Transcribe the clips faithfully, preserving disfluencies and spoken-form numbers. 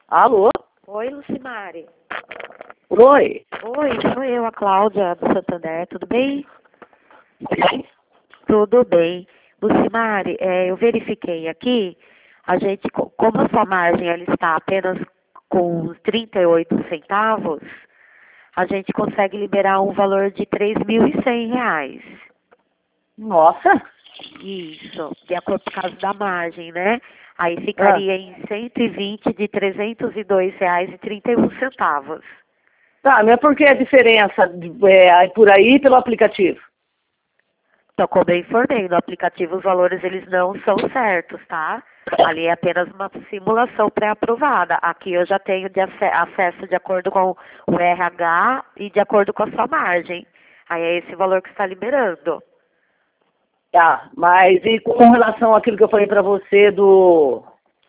Alô? Oi, Lucimari. Oi? Oi, sou eu, a Cláudia do Santander, tudo bem? Oi? Tudo bem. Lucimari, é, eu verifiquei aqui, a gente, co- como a sua margem ela está apenas com trinta e oito centavos, a gente consegue liberar um valor de três mil e cem reais. Nossa. Isso, de acordo por causa da margem, né? Aí Ah, ficaria em cento e vinte de trezentos e dois reais e trinta e um centavos. tá, mas por que a diferença de- é, por aí pelo aplicativo? Então, como eu informei, no aplicativo os valores eles não são certos, tá? Ali é apenas uma simulação pré-aprovada. Aqui eu já tenho de ace- acesso de acordo com o R H e de acordo com a sua margem. Aí é esse valor que está liberando. Tá, mas e com relação àquilo que eu falei pra você do...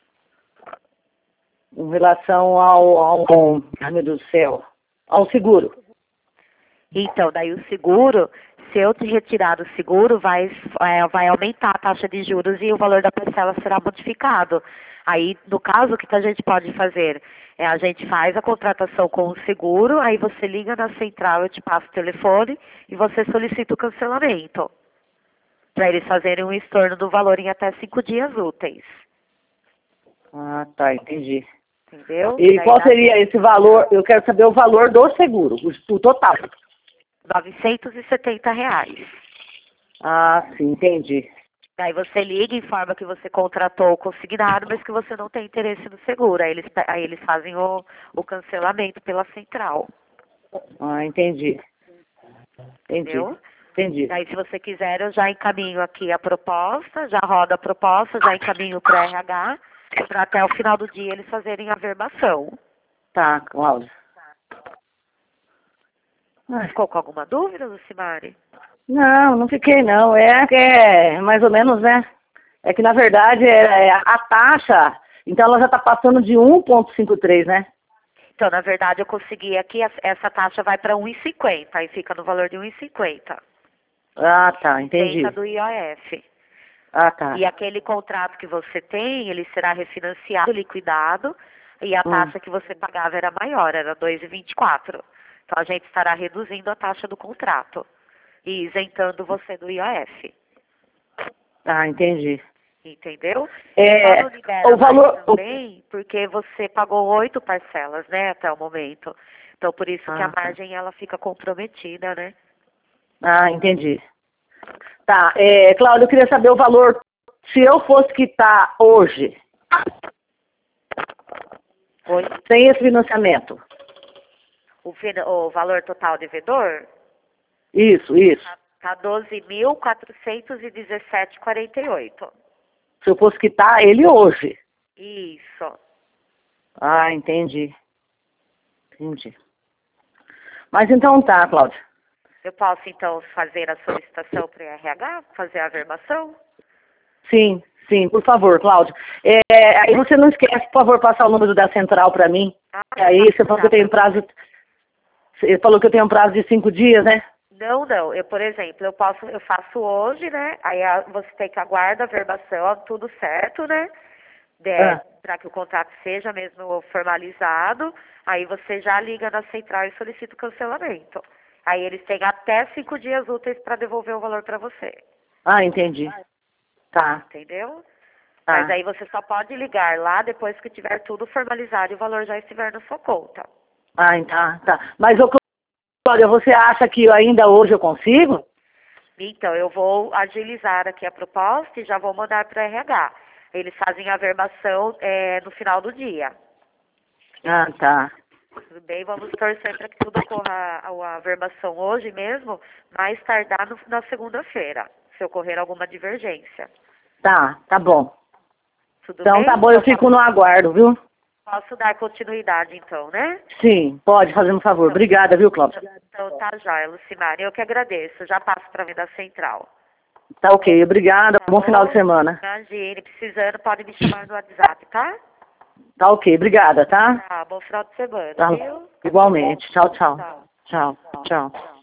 em relação ao, ao... Ai, meu Deus do céu. Ao seguro. Então, daí o seguro, se eu te retirar do seguro, vai, é, vai aumentar a taxa de juros e o valor da parcela será modificado. Aí, no caso, o que que a gente pode fazer? É, a gente faz a contratação com o seguro, aí você liga na central, eu te passo o telefone e você solicita o cancelamento. Para eles fazerem um estorno do valor em até cinco dias úteis. Ah, tá, entendi. Entendeu? Que E daí qual dá seria esse valor? Eu quero saber o valor do seguro, o, o total. novecentos e setenta reais. Ah, sim, entendi. Aí você liga e informa que você contratou o consignado, mas que você não tem interesse no seguro. Aí eles, pe- aí eles fazem o, o cancelamento pela central, Ah, entendi. Entendi. entendeu? Entendi. Aí se você quiser, eu já encaminho aqui a proposta, já roda a proposta, já encaminho para o R H, para até o final do dia eles fazerem a verbação. Tá, Cláudia. Ai, Ficou com alguma dúvida, Lucimari? não, não fiquei não. É que é mais ou menos, né? É que na verdade é, é a taxa, então ela já está passando de um vírgula cinquenta e três, né? Então, na verdade, eu consegui aqui, as- essa taxa vai para um e cinquenta, aí fica no valor de um e cinquenta. Ah, tá, cinquenta entendi. do I O F. Ah, tá. E aquele contrato que você tem, ele será refinanciado, liquidado, e a Hum. taxa que você pagava era maior, era dois vírgula vinte e quatro. Então a gente estará reduzindo a taxa do contrato e isentando você do I O F. Ah, entendi. Entendeu? E só É, não libera o mais valor. o- também porque você pagou oito parcelas, né, até o momento. Então por isso que a Ah, tá. margem ela fica comprometida, né? Ah, entendi. Tá, é, Cláudia, eu queria saber o valor. Se eu fosse quitar hoje, Oi? sem esse financiamento. O, fina- o valor total devedor Isso, isso. tá doze mil quatrocentos e dezessete e quarenta e oito. Se eu fosse quitar ele hoje. Isso. Ah, entendi. Entendi. Mas então tá, Cláudia. Eu posso, então, fazer a solicitação para o R H, fazer a averbação? Sim, sim, por favor, Cláudia. É, aí você não esquece, por favor, passar o número da central para mim. Ah, Aí eu você posso falou que eu dar tenho para prazo. você. Você falou que eu tenho um prazo de cinco dias, né? Não, não. Eu, por exemplo, eu posso, eu faço hoje, né? Aí a- você tem que aguardar a averbação, tudo certo, né? Ah, Para que o contrato seja mesmo formalizado. Aí você já liga na central e solicita o cancelamento. Aí eles têm até cinco dias úteis para devolver o valor para você. ah, entendi. Tá, Entendeu? Mas tá. aí você só pode ligar lá depois que tiver tudo formalizado e o valor já estiver na sua conta. Ah, tá, tá. Mas, ô, Cláudia, você acha que ainda hoje eu consigo? Então, eu vou agilizar aqui a proposta e já vou mandar para o R H. Eles fazem a averbação é, no final do dia. Ah, tá. Tudo bem? Vamos torcer para que tudo ocorra a, a averbação hoje mesmo, mais tardar no- na segunda-feira, se ocorrer alguma divergência. Tá, tá bom. Tudo Então tá bem? bom, eu Então, fico posso, no aguardo, viu? posso dar continuidade, então, né? Sim, pode, fazendo um favor. Então, Obrigada, viu, Cláudia? então tá jóia, Lucimar. Eu que agradeço. Já passo para mim da central. Tá ok, obrigada. Tá Bom final de bom? semana. Imagine, precisando, pode me chamar no WhatsApp, tá? Tá ok, obrigada, tá? Tá, bom final de semana, Tá. viu? Igualmente. Tchau, tchau. Tchau. Tchau, tchau.